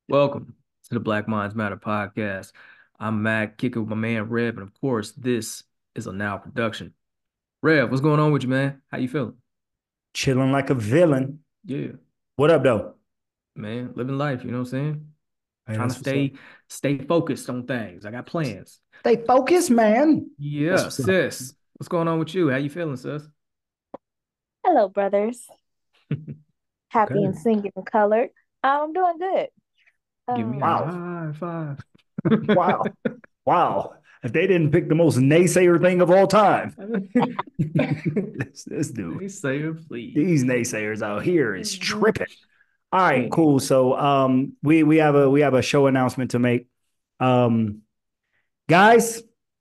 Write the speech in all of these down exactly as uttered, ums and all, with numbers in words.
Welcome to the Black Minds Matter podcast. I'm Mac, kicking with my man Rev, and of course, this is a Now production. Rev, what's going on with you, man? How you feeling? Chilling like a villain. Yeah, What up, though? man, living life. You know what I'm saying? Hey, Trying to that's what's up. stay stay focused on things. I got plans. Stay focused, man. That's Yeah, what's up. sis, what's going on with you? How you feeling, sis? Hello, brothers. Happy and Okay. singing and colored. I'm doing good. Give me a Um, Wow. high five. Wow. Wow. If they didn't pick the most naysayer thing of all time, this, this dude, They say it, please. these naysayers out here is mhm. tripping. All right, cool. So um we we have a we have a show announcement to make. Um guys,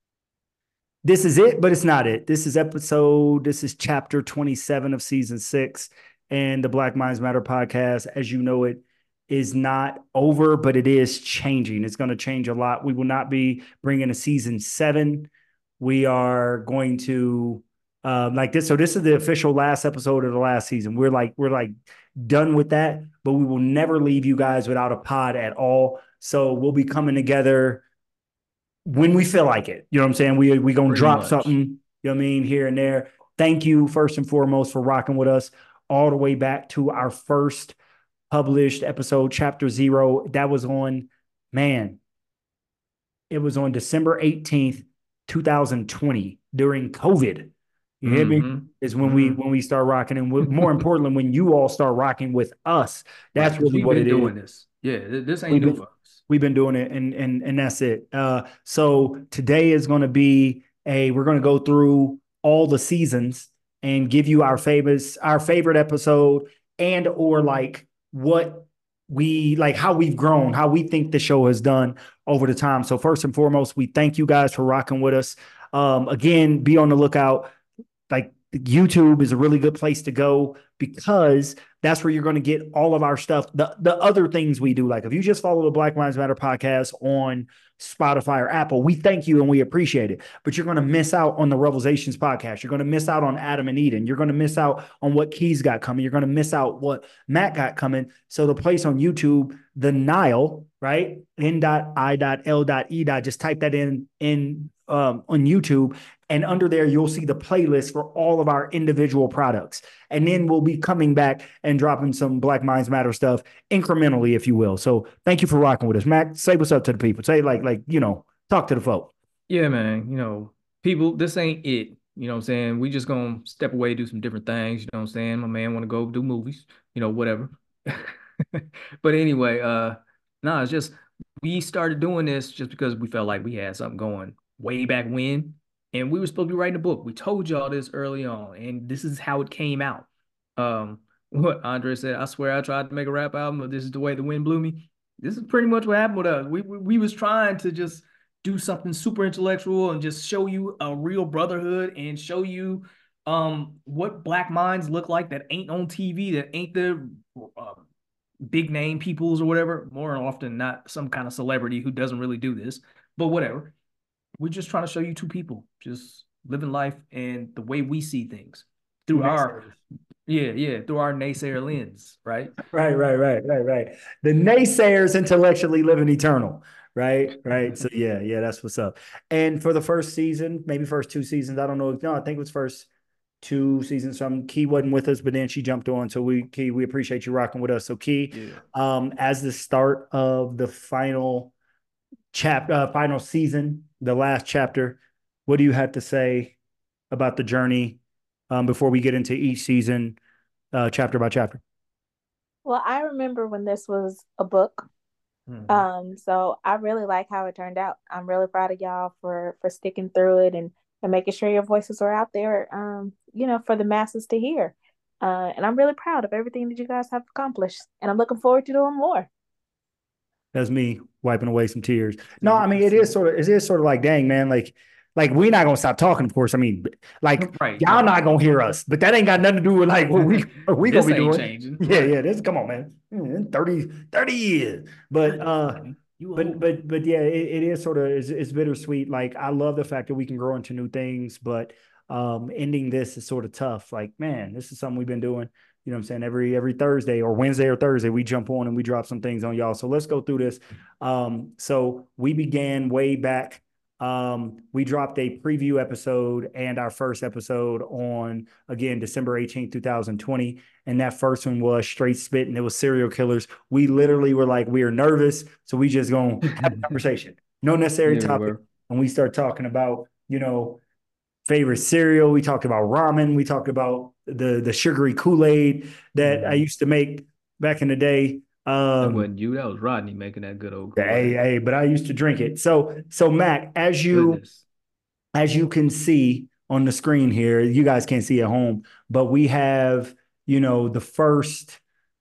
this is it, but it's not it. This is episode, this is chapter twenty-seven of season six. And the Black Minds Matter podcast, as you know it, is not over, but it is changing. It's going to change a lot. We will not be bringing a season seven. We are going to um, like this. So this is the official last episode of the last season. We're like we're like done with that, but we will never leave you guys without a pod at all. So we'll be coming together when we feel like it. You know what I'm saying? We we gonna Pretty drop much. something, you know what I mean, here and there. Thank you first and foremost for rocking with us all the way back to our first published episode, chapter zero. That was on, man, it was on December eighteenth, twenty twenty during COVID. You hear me? Mm-hmm. Is when we Mm-hmm. when we start rocking, and more importantly, when you all start rocking with us. Right, That's because really we've what been it is. doing this. Yeah, th- this ain't We've new been for us. we've been doing it, and and and that's it. Uh, so today is going to be a we're going to go through all the seasons and give you our favorites, our favorite episode, and or like what we like how we've grown, how we think the show has done over the time. So first and foremost, we thank you guys for rocking with us. Um, again, be on the lookout. Like YouTube is a really good place to go because that's where you're going to get all of our stuff. The the other things we do, like if you just follow the Black Lives Matter podcast on Spotify or Apple, we thank you and we appreciate it. But you're going to miss out on the Revelations podcast. You're going to miss out on Adam and Eden. You're going to miss out on what Keys got coming. You're going to miss out what Matt got coming. So the place on YouTube, the Nile, right? N.I.L.E. Just type that in in um, on YouTube, and under there you'll see the playlist for all of our individual products. And then we'll be coming back and dropping some Black Minds Matter stuff incrementally, if you will. So thank you for rocking with us. Mac, say what's up to the people. Say like, like, you know, talk to the folk. Yeah, man. You know, people, this ain't it. You know what I'm saying? We just gonna step away, do some different things. You know what I'm saying? My man want to go do movies, you know, whatever. But anyway, uh, no, it's just we started doing this just because we felt like we had something going way back when, and we were supposed to be writing a book. We told y'all this early on, and this is how it came out. Um, what Andre said, I swear I tried to make a rap album, but this is the way the wind blew me. This is pretty much what happened with us. We we, we was trying to just do something super intellectual and just show you a real brotherhood and show you um what black minds look like that ain't on T V, that ain't the uh, big name peoples or whatever. More often not some kind of celebrity who doesn't really do this, but whatever. We're just trying to show you two people just living life and the way we see things Two through our naysayers. yeah yeah through our naysayer lens, right? Right, right, right, right, right. The naysayers intellectually living eternal. Right, right. So yeah, yeah, that's what's up. And for the first season, maybe first two seasons, I don't know. No, I think it was first two seasons. Some Key wasn't with us, but then she jumped on. So we Key, we appreciate you rocking with us. So Key, Yeah. um, as the start of the final chap uh, final season, the last chapter, what do you have to say about the journey um, before we get into each season, uh, chapter by chapter? well, I remember when this was a book. Mhm. Um, so I really like how it turned out. I'm really proud of y'all for for sticking through it and and making sure your voices are out there. Um, you know, for the masses to hear. Uh, and I'm really proud of everything that you guys have accomplished, and I'm looking forward to doing more. That's me wiping away some tears. No, See, I mean it is see. sort of it is sort of like, dang man, like like we're not gonna stop talking, of course. I mean, like Right, y'all right. not gonna hear us, but that ain't got nothing to do with like what we what we gonna This be ain't doing. changing, Yeah, right? yeah. This come on, man. Mm, thirty, thirty years. But I know, uh man. You but old. but but yeah, it, it is sort of it's, it's bittersweet. Like I love the fact that we can grow into new things, but um ending this is sort of tough. Like, man, this is something we've been doing. You know what I'm saying? Every every Thursday or Wednesday or Thursday, we jump on and we drop some things on y'all. So let's go through this. Um, so we began way back. Um, we dropped a preview episode and our first episode on, again, December eighteenth, twenty twenty. And that first one was Straight Spit, and it was serial killers. We literally were like, we are nervous. So we just gonna have a conversation. No necessary Yeah, we topic. were. And we start talking about, you know, favorite cereal. We talked about ramen. We talked about the the sugary Kool-Aid that Mhm. I used to make back in the day. That Um, wasn't you. That was Rodney making that good old hey, Kool-Aid. hey, but I used to drink it. So, so Mac, as you Goodness. as you can see on the screen here, you guys can't see at home, but we have, you know, the first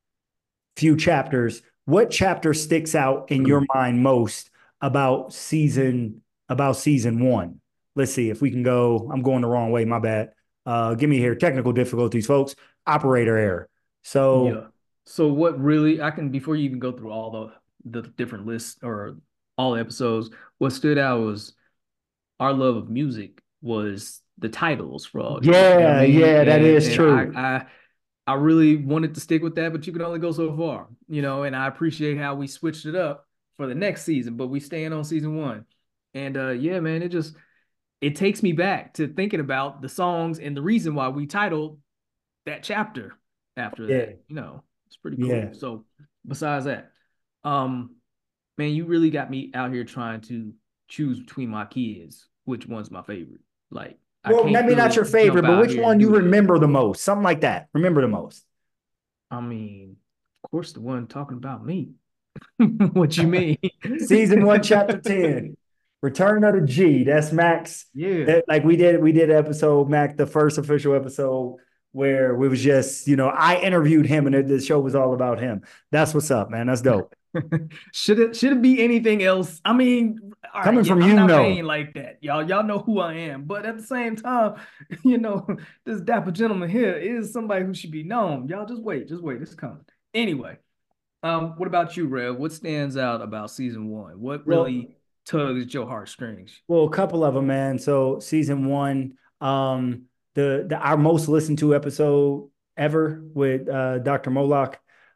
few chapters. What chapter sticks out in your mind most about season about season one? Let's see if we can go. I'm going the wrong way. My bad. Uh, give me here technical difficulties, folks. Operator error. So Yeah. So what really I can before you even go through all the the different lists or all the episodes, what stood out was our love of music was the titles for all these. You know what I yeah, mean? yeah, that And is and I true. I I really wanted to stick with that, but you can only go so far, you know, and I appreciate how we switched it up for the next season, but we staying on season one. And uh yeah, man, it just it takes me back to thinking about the songs and the reason why we titled that chapter after Yeah, that. You know, it's pretty cool. yeah. So besides that, um, man, you really got me out here trying to choose between my kids, which one's my favorite. Like, I Well, can't maybe not really your jump favorite, but out which here and one you do that. remember the most? Something like that. Remember the most. I mean, of course, the one talking about me. What you mean? Season one, chapter ten. Return of the G. That's Max. Yeah. That like we did, we did an episode, Mac, the first official episode where we was just, you know, I interviewed him and it, the show was all about him. That's what's up, man. That's dope. Should it should it be anything else? I mean, all right, Coming yeah, from I'm you, not no. vain like that. Y'all, y'all know who I am. But at the same time, you know, this dapper gentleman here is somebody who should be known. Y'all just wait, just wait, it's coming. Anyway, um, what about you, Rev? What stands out about season one? What Well, really tugs at your heartstrings? well, a couple of them, man. So season one, um, the the our most listened to episode ever with uh, Doctor Moloch.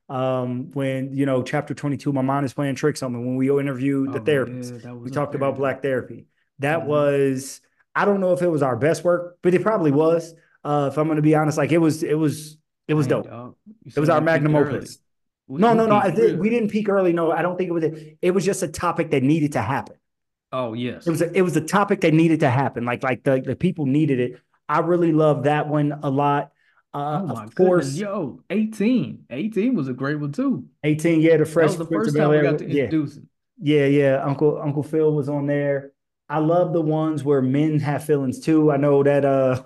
Um, when you know, chapter twenty-two, my mind is playing tricks on me. When we interviewed the Oh therapist, yeah, that we was up talked about there. black therapy. That Mm-hmm. was, I don't know if it was our best work, but it probably was. Uh, if I'm going to be honest, like it was, it was, it was Dang, dope. dog. You It was said our we magnum peaked early. opus. We, No, we no, no. I peaked did, real we early. didn't peak early. No, I don't think it was. It, it was just a topic that needed to happen. Oh It yes. was a, it was a topic that needed to happen. Like like the, the people needed it. I really love that one a lot. Uh, Oh of my goodness. course, Yo, eighteen. eighteen was a great one too. eighteen. Yeah, the That Fresh was the Prince of first Bel time we got Air. to Yeah, introduce him. yeah, yeah. Uncle Uncle Phil was on there. I love the ones where men have feelings too. I know that uh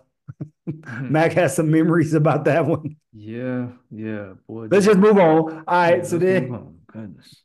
Mhm. Mac has some memories about that one. Yeah, yeah, boy, Let's did just he. move on. All Yeah, right. So let's move then on. Goodness.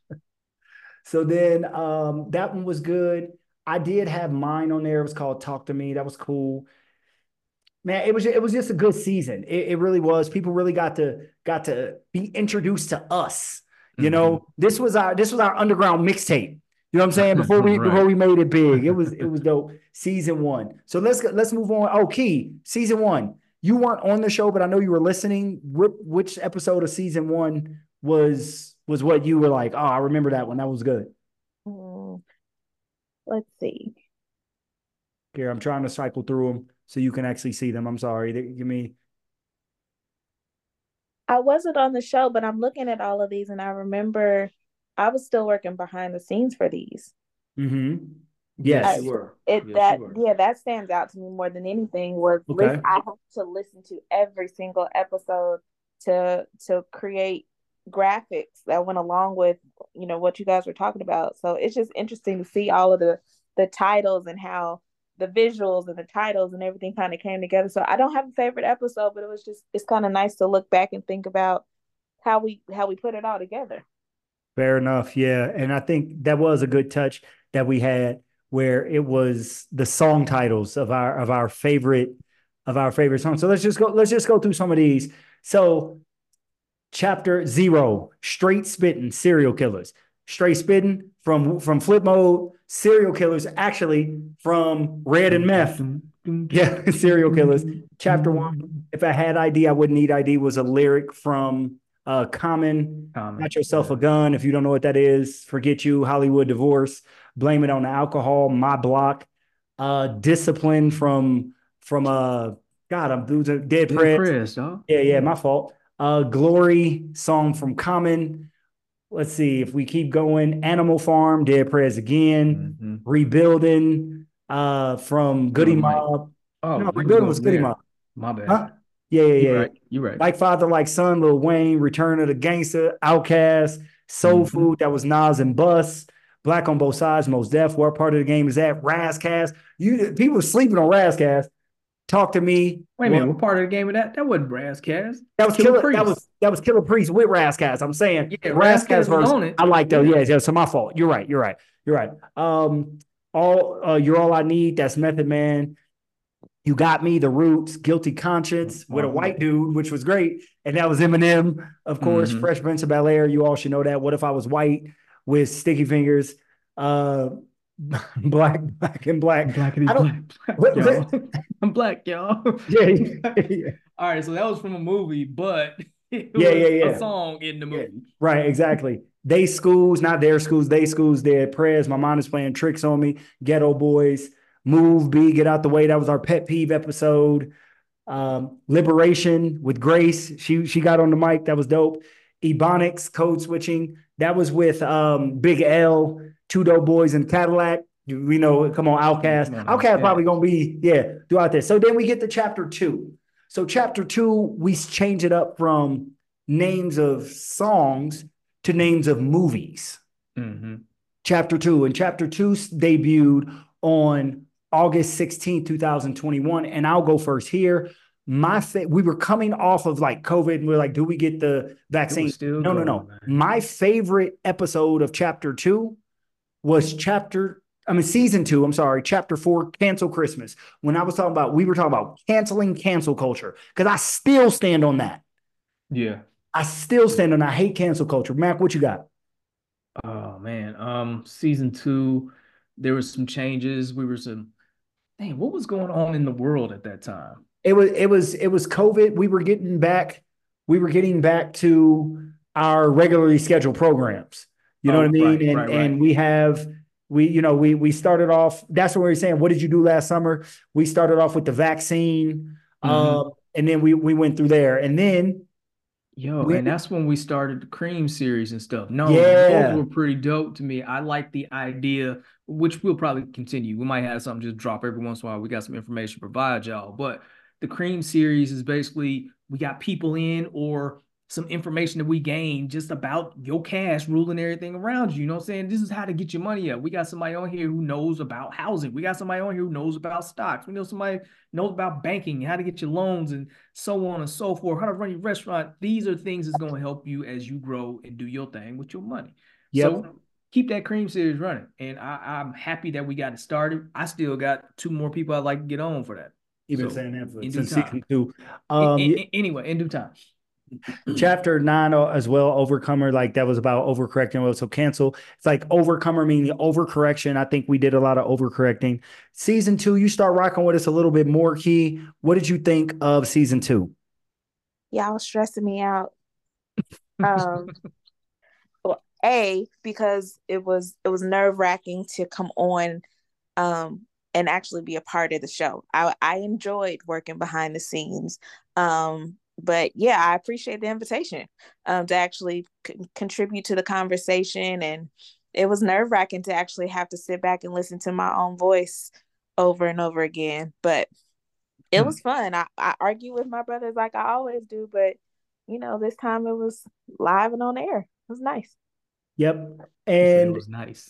so then um that one was good. I did have mine on there. It was called Talk to Me. That was cool. Man, it was it was just a good season. It, it really was. People really got to got to be introduced to us. You Hmm. know, this was our this was our underground mixtape. You know what I'm saying? Before we before Right. we made it big, it was it was dope. Season one. So let's let's move on. Oh, Key, season one. You weren't on the show, but I know you were listening. Which, which episode of season one was was what you were like? Oh, I remember that one. That was good. Mm, let's see. Here, I'm trying to cycle through them so you can actually see them. I'm sorry. Give me. I wasn't on the show, but I'm looking at all of these and I remember I was still working behind the scenes for these. Mm-hmm. Yes, I, you Yes. were. it Yes, you that were. yeah, that stands out to me more than anything was listen Okay. I have to listen to every single episode to to create graphics that went along with, you know, what you guys were talking about. So it's just interesting to see all of the the titles and how the visuals and the titles and everything kind of came together. So I don't have a favorite episode, but it was just it's kind of nice to look back and think about how we how we put it all together. Fair enough. Yeah. And I think that was a good touch that we had where it was the song titles of our of our favorite of our favorite songs. So let's just go let's just go through some of these. So chapter zero, straight spitting serial killers. Straight Spitting from from Flip Mode, Serial Killers, actually from Red and Meth. Yeah, Serial Killers. Chapter one. If I had I D, I wouldn't need I D was a lyric from uh Common. Common. Got yourself Yeah. a gun. If you don't know what that is, forget you. Hollywood Divorce. Blame it on the alcohol. My Block. Uh, Discipline from from uh God, I'm losing Dead Dead Prez. Prez, dog. Yeah, yeah, my fault. Uh, Glory song from Common. Let's see if we keep going. Animal Farm, Dead Prez again. Mhm. Rebuilding uh from Goody Killer Mike. Mob. Oh, No, we was Rebuilding was going Goody there. Mob. My bad. Huh? Yeah, yeah, You yeah. right. You right. Like Father, Like Son, Lil Wayne, Return of the Gangster, Outkast, Soul Mhm. Food, that was Nas and Bus, Black on Both Sides, Most Def. What part of the game is that? Razzcast. You people sleeping on Razzcast. Talk to Me. Wait a Well, minute, what part of the game of that? That wasn't Razzcast. that was Killer Killer. That was Priest. that was Killer Priest with Razzcast. I'm saying Yeah, Razzcast Razzcast was verse. on it. I like those. Yeah. Yeah, yeah. So my fault. You're right. You're right. You're right. Um, all uh, You're All I Need. That's Method Man. You Got Me, The Roots, Guilty Conscience with a Uh-huh. white dude, which was great. And that was Eminem, of course. Mhm. Fresh Prince of Bel Air. You all should know that. What If I Was White with Sticky Fingers. Uh, black, black and black. Blackity I don't. black, What, y'all. what, I'm black, y'all. yeah, yeah, All right, so that was from a movie, but it yeah, was yeah, yeah. a song in the Yeah. movie. Right, exactly. They schools, not their schools. They schools, their prayers. My mind is playing tricks on me. Ghetto Boys, Move B, Get Out the Way. That was our pet peeve episode. Um, Liberation with Grace. She she got on the mic. That was dope. Ebonics, Code Switching. That was with um, Big L, Two Dope Boys, and Cadillac. We know, come on, Outkast. Come on, Outkast Outkast. probably gonna be, yeah, throughout this. So then we get to chapter two. So chapter two, we change it up from names of songs to names of movies. Mm-hmm. Chapter two. And chapter two debuted on August sixteenth, twenty twenty-one. And I'll go first here. My fa- we were coming off of like COVID and we are like, do we get the vaccine? still No, no, going, no. man. My favorite episode of chapter two was chapter, I mean, season two, I'm sorry, chapter four, Cancel Christmas. When I was talking about, we were talking about canceling cancel culture, because I still stand on that. Yeah. I still stand on, I hate cancel culture. Mac, what you got? Oh man. Um, season two, there was some changes. We were some, dang, what was going on in the world at that time? It was it was it was COVID. We were getting back, we were getting back to our regularly scheduled programs. You know Oh, what I mean? right, and right, right. and we have we you know we we started off. That's what we were saying. What did you do last summer? We started off with the vaccine, Mhm. uh, and then we we went through there, and then Yo, we, and that's when we started the Cream series and stuff. No, Yeah. those were pretty dope to me. I like the idea, which we'll probably continue. We might have something just drop every once in a while. We got some information to provide y'all. But the Cream series is basically we got people in or some information that we gain just about your cash ruling everything around you. You know what I'm saying? This is how to get your money up. We got somebody on here who knows about housing. We got somebody on here who knows about stocks. We know somebody knows about banking, how to get your loans and so on and so forth, how to run your restaurant. These are things that's going to help you as you grow and do your thing with your money. Yep. So keep that Cream series running. And I, I'm happy that we got it started. I still got two more people I'd like to get on for that. You've been So, saying that for in since due time. season two. In- Um, in- in- anyway, in due time. chapter nine uh, as well, Overcomer, like that was about overcorrecting. Well, so cancel. It's like Overcomer meaning overcorrection. I think we did a lot of overcorrecting. Season two, you start rocking with us a little bit more, Key. What did you think of season two? Y'all was stressing me out. Um, well, A, because it was it was nerve wracking to come on um and actually be a part of the show. I I enjoyed working behind the scenes. Um, but yeah, I appreciate the invitation um to actually c- contribute to the conversation, and it was nerve wracking to actually have to sit back and listen to my own voice over and over again. But it Hmm. was fun. I, I argue with my brothers like I always do, but you know, this time it was live and on air. It was nice. Yep. You said it And was nice.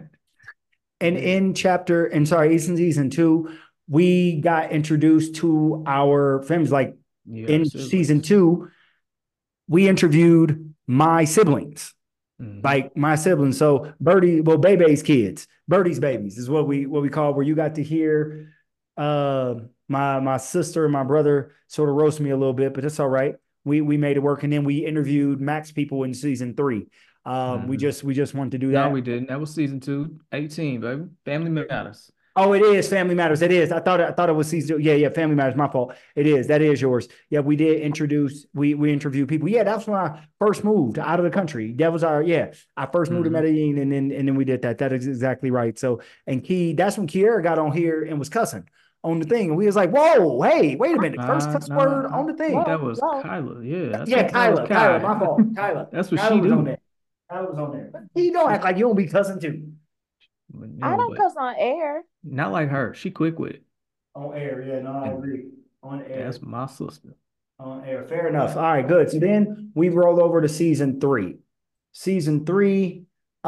and Yeah. in chapter, and sorry, in season two, we got introduced to our families. Like Yeah, in siblings. season two, we interviewed my siblings. Mhm. Like my siblings. So Birdie, well, Bebe's kids, Birdie's babies is what we what we call, where you got to hear uh my my sister and my brother sort of roast me a little bit, but it's all right. We we made it work. And then we interviewed Max people in season three. Um, we Mhm. just we just wanted to do No, that. we didn't. That was season two, eighteen, baby. Family Matters. Oh, it is Family Matters. It is. I thought I thought it was season two. Yeah, yeah. Family Matters. My fault. It is. That is yours. Yeah, we did introduce. We we interview people. Yeah, that's when I first moved out of the country. That was our yeah. I first moved to Mhm. Medellin, and then and then we did that. That is exactly right. So and Key, that's when Kiera got on here and was cussing on the thing, and we was like, "Whoa, hey, wait a minute! First Nah, cuss word nah, on the I think thing." that Whoa, was whoa. Kyla. Yeah, I Yeah, think that was Kyla, Kyla, Kai. my fault. Kyla, That's what Kyla she was on do. there. Kyla was on there. But you don't act like you don't be cussing too But, you I know, don't but cuss on air. not like her. She quick with it. on air. Yeah, no, I And agree. On air. that's my sister. On air. Fair enough. All right, good. So then we roll over to season three. Season three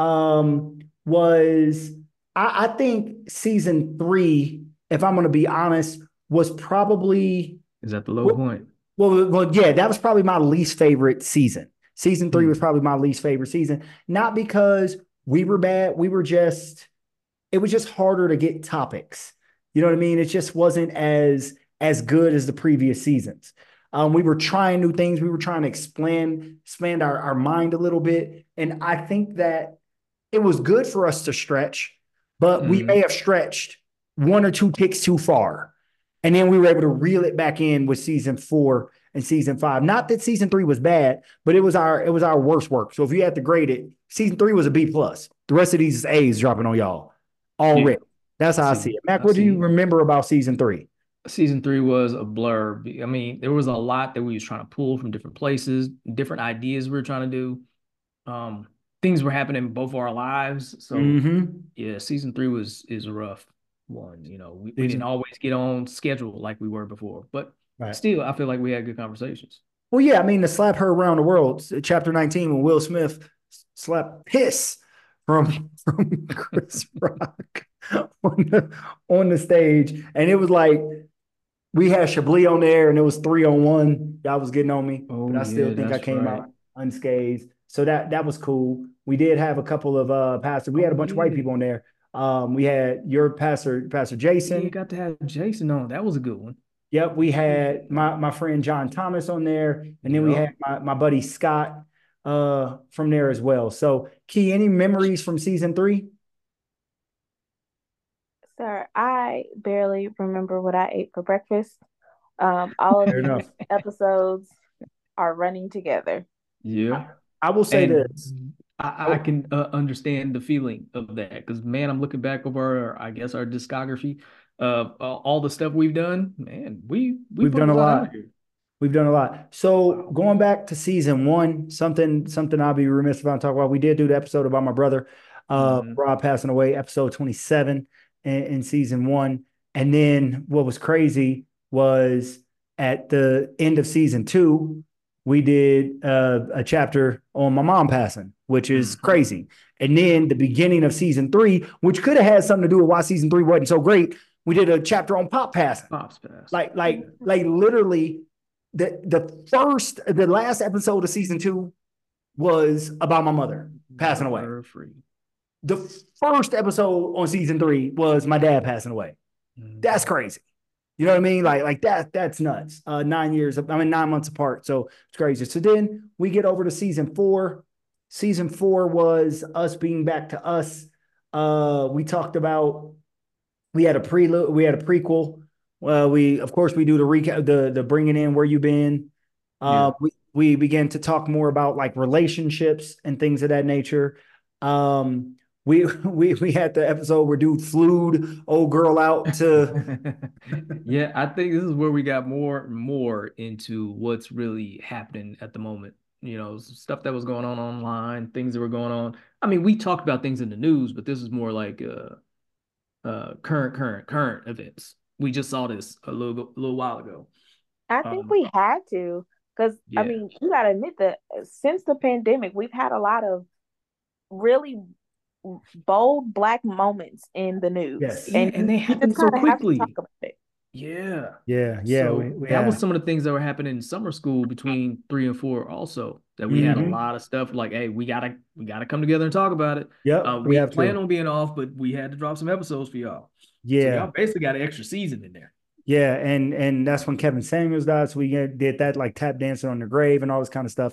um, was, I, I think season three, if I'm going to be honest, was probably, Is that the low well, point? well, well, yeah, that was probably my least favorite season. Season three was Hmm. probably my least favorite season. Not because we were bad, we were just, it was just harder to get topics. You know what I mean? It just wasn't as as good as the previous seasons. Um, we were trying new things. We were trying to expand expand our, our mind a little bit. And I think that it was good for us to stretch, but we may Hmm. have stretched one or two ticks too far. And then we were able to reel it back in with season four and season five. Not that season three was bad, but it was our it was our worst work. So if you had to grade it, season three was a B plus. The rest of these is A's dropping on y'all Yeah, already. That's I how I see. see it. Mac, I what do you see. remember about season three? Season three was a blur. I mean, there was a lot that we was trying to pull from different places, different ideas we were trying to do. Um, Things were happening in both of our lives. So Mm-hmm. yeah, season three was is a rough one. You know, we, we didn't Season, always get on schedule like we were before, but right. still, I feel like we had good conversations. Well, yeah, I mean, to slap her around the world, chapter nineteen, when Will Smith slapped piss from from Chris Rock on the on the stage, and it was like we had Chablis on there, and it was three on one. Y'all was getting on me, but Oh I still yeah, think I that's came right. out unscathed. So that that was cool. We did have a couple of uh pastors. We had a Oh bunch of white yeah. people on there. Um, we had your pastor, Pastor Yeah, Jason. got to have Jason on. That was a good one. Yep, we had my my friend John Thomas on there, and then we had Yep. my, my buddy Scott uh from there as well. So, Key, any memories from season three? Sir, I barely remember what I ate for breakfast. Um, all of Fair these enough. episodes are running together. Yeah. I, I will say this. And I, I Oh, can uh, understand the feeling of that because, man, I'm looking back over, our, I guess, our discography of uh, all the stuff we've done. Man, we we we've put a done a lot out lot. here. We've done a lot. So going back to season one, something something I'll be remiss if I don't talk about. We did do the episode about my brother, uh, Hmm. Rob passing away, episode twenty-seven in, in season one. And then what was crazy was at the end of season two, we did uh, a chapter on my mom passing, which is Hmm. crazy. And then the beginning of season three, which could have had something to do with why season three wasn't so great, we did a chapter on Pop passing. Pops passed. Like, like, like literally the the first the last episode of season two was about my mother passing Let away. her free. The first episode on season three was my dad passing away. Mhm. That's crazy. You know what I mean? Like, like that, that's nuts. Uh, nine years, I mean, nine months apart. So it's crazy. So then we get over to season four. Season four was us being back to us. Uh, we talked about we had a prelude, we had a prequel. Well, we of course we do the recap, the the bringing in where you been. Yeah. Uh, we we began to talk more about like relationships and things of that nature. Um, we we we had the episode where dude flew old girl out to. Yeah, I think this is where we got more and more into what's really happening at the moment. You know, stuff that was going on online, things that were going on. I mean, we talked about things in the news, but this is more like uh uh current, current, current events. We just saw this a little bit, a little while ago. I think Um, we had to, because I yeah, mean, you gotta admit that since the pandemic, we've had a lot of really bold black moments in the news, Yes. yeah, and and you, they you just happened so kind of have to talk quickly. about it. Yeah. Yeah, yeah, we, So we that was have. some of the things that were happening in summer school between three and four also that we had a Mm-hmm. lot of stuff like, hey, we gotta we gotta come together and talk about it. Yep, Uh, we we have plan to. on being off, but we had to drop some episodes for y'all. So Yeah, y'all basically got an extra season in there. yeah, and and that's when Kevin Samuels died. So we did that like tap dancing on the grave and all this kind of stuff.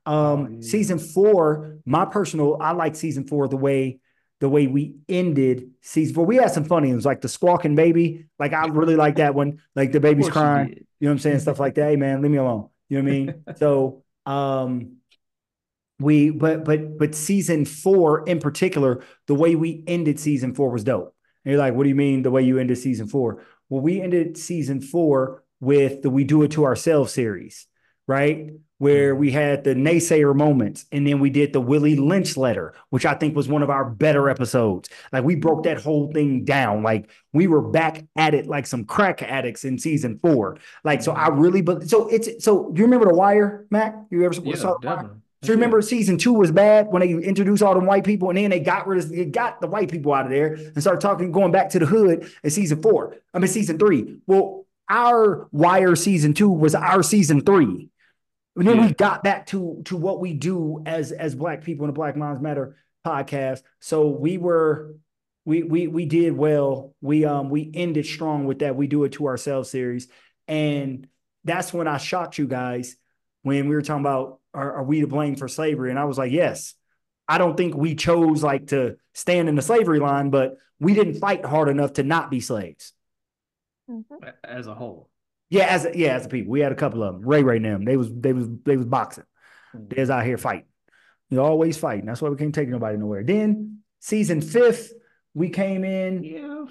Oh Um, yeah. season four, my personal, I like season four the way the way we ended season four. We had some funny ones, like the squawking baby. Like I really like that one. Like the Of baby's course you crying. did. You know what I'm saying? Stuff like that. Hey man, leave me alone. You know what I mean? So um we but but but season four in particular, the way we ended season four was dope. And you're like, what do you mean the way you ended season four? Well, we ended season four with the We Do It to Ourselves series, right? Where Mhm. we had the naysayer moments, and then we did the Willie Lynch letter, which I think was one of our better episodes. Like we broke that whole thing down. Like we were back at it like some crack addicts in season four. Like so, I Mhm. really but so it's so you remember The Wire, Mac? You ever Yeah, saw The Wire? definitely. So Heck yeah. remember season two was bad when they introduced all them white people and then they got rid of they got the white people out of there and started talking going back to the hood in season four. I mean season three. Well, our Wire season two was our season three. And then we Yeah. got back to to what we do as as black people in the Black Lives Matter podcast. So we were we we we did well. We um we ended strong with that. We Do It to Ourselves series. And that's when I shocked you guys when we were talking about are, are we to blame for slavery? And I was like, yes. I don't think we chose like to stand in the slavery line, but we didn't fight hard enough to not be slaves. Mhm. As a whole. Yeah, as a, yeah, as a people, we had a couple of them. Ray Ray and them, they was they was they was boxing. They was Mhm. out here fighting. You're always fighting. That's why we can't take nobody nowhere. Then season fifth, we came in. Yeah.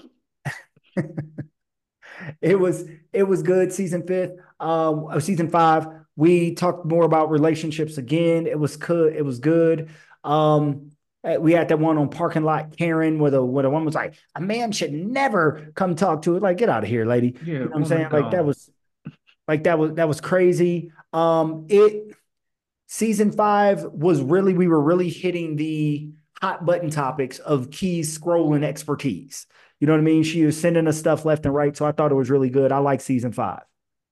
It was it was good. Season fifth, um, uh, season five, we talked more about relationships again. It was good. It was good. Um, uh, we had that one on parking lot Karen, where the where the one was like, a man should never come talk to it. Like, get out of here, lady. Yeah, You know what I'm saying? woman Like that gone. was like that was that was crazy. Um, it season five was really we were really hitting the hot button topics of Key's scrolling expertise. You know what I mean? She was sending us stuff left and right, so I thought it was really good. I like season five.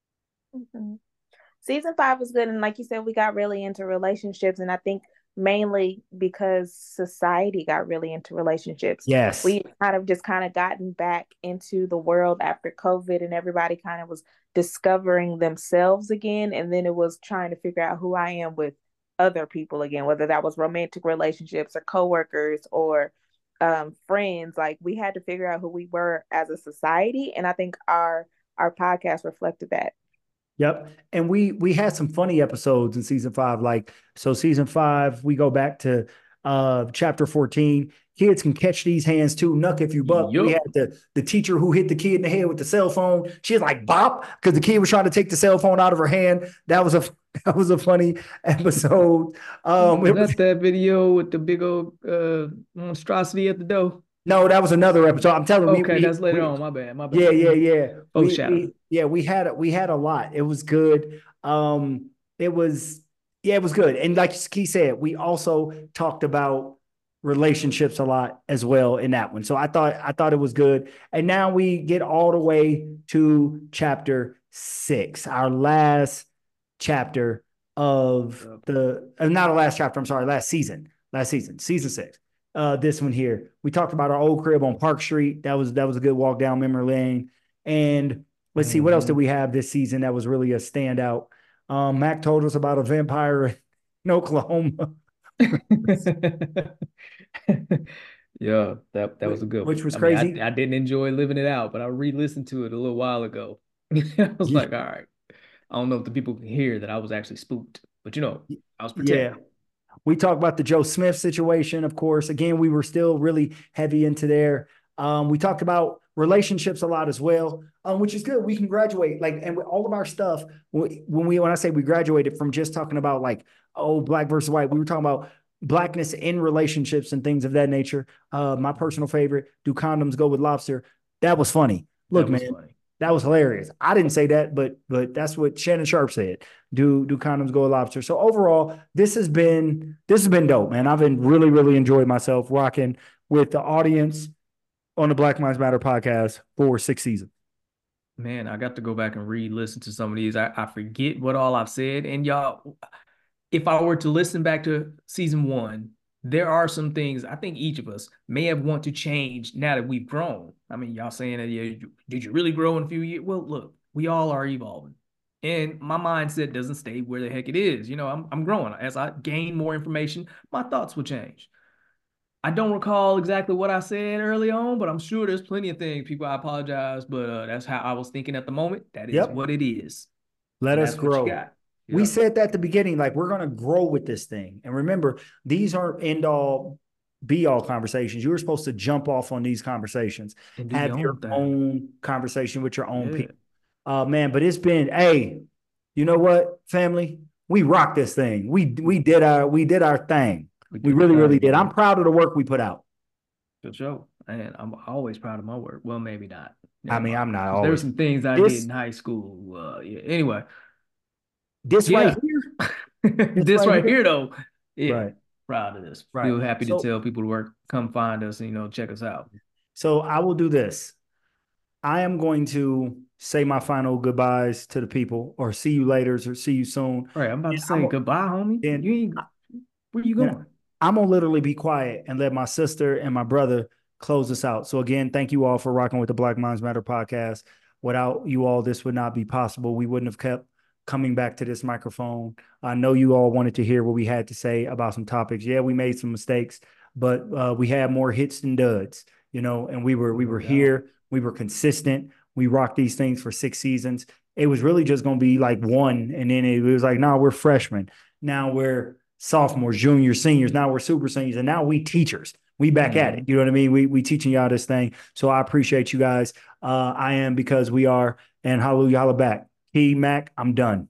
Mhm. Season five was good, and like you said, we got really into relationships, and I think mainly because society got really into relationships. Yes. We kind of just kind of gotten back into the world after COVID, and everybody kind of was discovering themselves again, and then it was trying to figure out who I am with other people again, whether that was romantic relationships or coworkers or um, friends. Like we had to figure out who we were as a society, and I think our our podcast reflected that. Yep. And we we had some funny episodes in season five. Like, so season five, we go back to uh chapter fourteen. Kids can catch these hands too. Nuck if you buck. We had Yup. the the teacher who hit the kid in the head with the cell phone. She was like bop because the kid was trying to take the cell phone out of her hand. That was a that was a funny episode. Um, Was it was that that video with the big old uh monstrosity at the door? no, that was another episode. I'm telling you, we Okay, we that's later we on. My bad. My yeah, bad. yeah, yeah. We we Foreshadowing. yeah, we had we had a lot. It was good. Um, it was yeah, it was good. And like Key said, we also talked about relationships a lot as well in that one. So I thought I thought it was good. And now we get all the way to chapter six, our last chapter of Yup. the uh, not the last chapter, I'm sorry, last season. Last season, season six. Uh, this one here. We talked about our old crib on Park Street. That was that was a good walk down memory lane. And let's see, what else did Mhm. we have this season that was really a standout? Um, Mac told us about a vampire in Oklahoma, Yeah, that that was a good which one. was I mean, I crazy. I didn't enjoy living it out, but I re-listened to it a little while ago. I was like, all right. I don't know if the people can hear that I was actually spooked, but you know, I was Yeah. protected. We talked about the Joe Smith situation, of course. Again, we were still really heavy into there. Um, we talked about relationships a lot as well, um, which is good. We can graduate like, and with all of our stuff. When we, when I say we graduated from just talking about like, oh, black versus white, we were talking about blackness in relationships and things of that nature. Uh, my personal favorite, do condoms go with lobster? That was funny. Look, That was man, funny. that was hilarious. I didn't say that, but but that's what Shannon Sharp said. Do do condoms go with lobster? So overall, this has been this has been dope, man. I've been really really enjoyed myself rocking with the audience on the Black Minds Matter podcast for six seasons. Man, I got to go back and re-listen to some of these. I, I forget what all I've said. And y'all, if I were to listen back to season one, there are some things I think each of us may have want to change now that we've grown. I mean, y'all saying that, yeah, did you really grow in a few years? Well, look, we all are evolving. And my mindset doesn't stay where the heck it is. You know, I'm I'm growing. As I gain more information, my thoughts will change. I don't recall exactly what I said early on, but I'm sure there's plenty of things. People, I apologize, but uh, that's how I was thinking at the moment. That is Yep. what it is. Let And us that's what you grow. got. We Yep. said that at the beginning, like we're going to grow with this thing. And remember, these aren't end all be all conversations. You were supposed to jump off on these conversations, And do have your your own thing. own conversation with your own Yeah. people. Uh, man, but it's been, hey, you know what, family? We rocked this thing. We we did our we did our thing. We We did the really, really thing, did. I'm man. proud of the work we put out. For sure. And I'm always proud of my work. Well, maybe not. I Never mean, mind. I'm not Because there were always some things I did this in high school. Uh, yeah. Anyway, this right yeah. here. This This right right here. here, though, yeah, Right. proud of this. Right. Feel happy to So tell people to work, come find us and, you know, check us out. so I will do this. I am going to say my final goodbyes to the people, or see you later, or see you soon. All right. I'm about And to I'm say goodbye, homie. You and ain't, where you and going? I'm gonna literally be quiet and let my sister and my brother close us out. So again, thank you all for rocking with the Black Minds Matter podcast. Without you all, this would not be possible. We wouldn't have kept coming back to this microphone. I know you all wanted to hear what we had to say about some topics. Yeah, we made some mistakes, but uh, we had more hits than duds, you know, and we were we No were doubt. here, we were consistent. We rocked these things for six seasons. It was really just gonna be like one, and then it was like, no, nah, we're freshmen. Now we're sophomores, juniors, seniors. Now we're super seniors, and now we teachers. We back at it. Mm-hmm. You know what I mean? We we teaching y'all this thing. So I appreciate you guys. Uh, I am, because we are, and hallelujah, holla back. Key Mac, I'm done.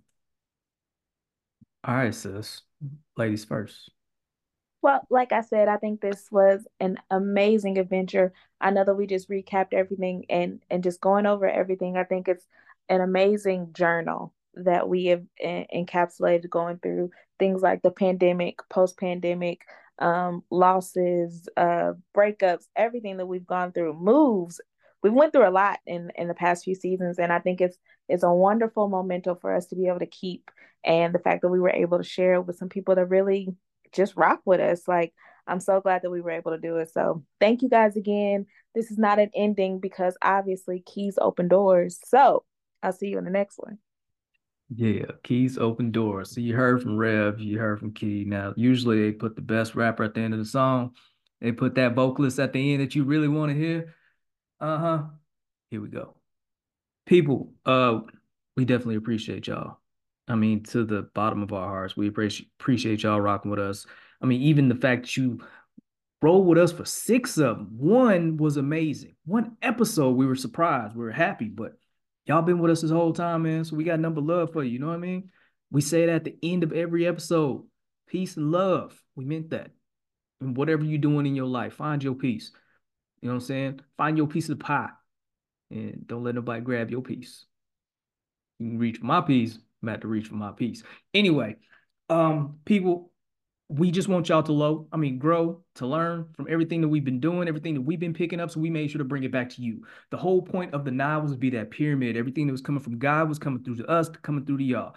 All right, sis. Ladies first. Well, like I said, I think this was an amazing adventure. I know that we just recapped everything and and just going over everything. I think it's an amazing journal that we have en- encapsulated going through things like the pandemic, post-pandemic, um, losses, uh, breakups, everything that we've gone through, moves. We went through a lot in in the past few seasons, and I think it's it's a wonderful memento for us to be able to keep. And the fact that we were able to share it with some people that really just rock with us. Like, I'm so glad that we were able to do it. So thank you guys again. This is not an ending because obviously keys open doors. So I'll see you in the next one. Yeah, Keys open doors. So you heard from Rev, you heard from Key. Now, usually they put the best rapper at the end of the song. They put that vocalist at the end that you really want to hear. Uh-huh. Here we go. People, uh, we definitely appreciate y'all. I mean, to the bottom of our hearts, we appreciate appreciate y'all rocking with us. I mean, even the fact that you rolled with us for six of them. One was amazing. One episode, we were surprised. We were happy, but y'all been with us this whole time, man. So we got number love for you. You know what I mean? We say it at the end of every episode. Peace and love. We meant that. And whatever you're doing in your life, find your peace. You know what I'm saying? Find your piece of the pie. And don't let nobody grab your piece. You can reach for my piece. I'm about to reach for my piece. Anyway, um, people, we just want y'all to low, I mean, grow, to learn from everything that we've been doing, everything that we've been picking up. So we made sure to bring it back to you. The whole point of the Nile was to be that pyramid. Everything that was coming from God was coming through to us, coming through to y'all.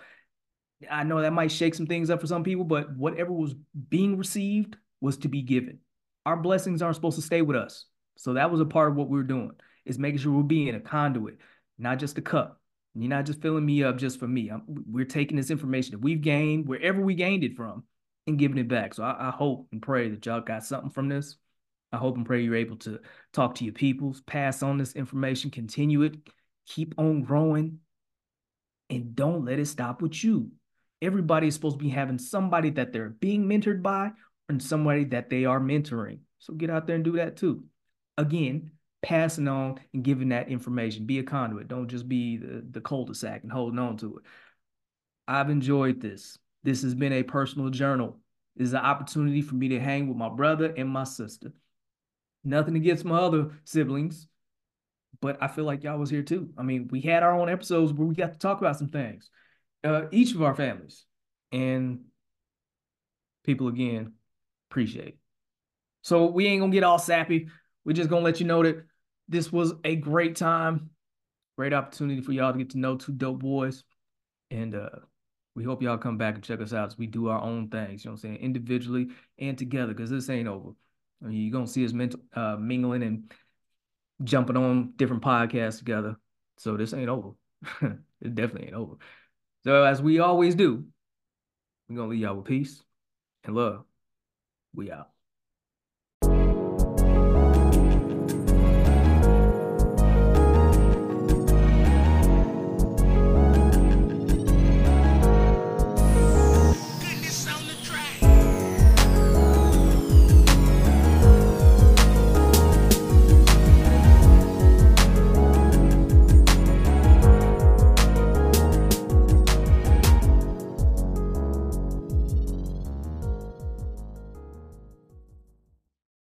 I know that might shake some things up for some people, but whatever was being received was to be given. Our blessings aren't supposed to stay with us. So that was a part of what we were doing, is making sure we're being a conduit, not just a cup. You're not just filling me up just for me. I'm, we're taking this information that we've gained, wherever we gained it from, and giving it back. So I, I hope and pray that y'all got something from this. I hope and pray you're able to talk to your peoples, pass on this information, continue it, keep on growing, and don't let it stop with you. Everybody is supposed to be having somebody that they're being mentored by and somebody that they are mentoring. So get out there and do that too. Again, passing on and giving that information. Be a conduit. Don't just be the, the cul-de-sac and holding on to it. I've enjoyed this. This has been a personal journal. This is an opportunity for me to hang with my brother and my sister. Nothing against my other siblings, but I feel like y'all was here too. I mean, we had our own episodes where we got to talk about some things, uh, each of our families, and people again appreciate it. So we ain't gonna get all sappy. We're just gonna let you know that this was a great time, great opportunity for y'all to get to know two dope boys, and uh, we hope y'all come back and check us out as we do our own things. You know what I'm saying, individually and together, because this ain't over. I mean, you're gonna see us mental, uh, mingling and jumping on different podcasts together. So this ain't over. It definitely ain't over. So as we always do, we're gonna leave y'all with peace and love. We out.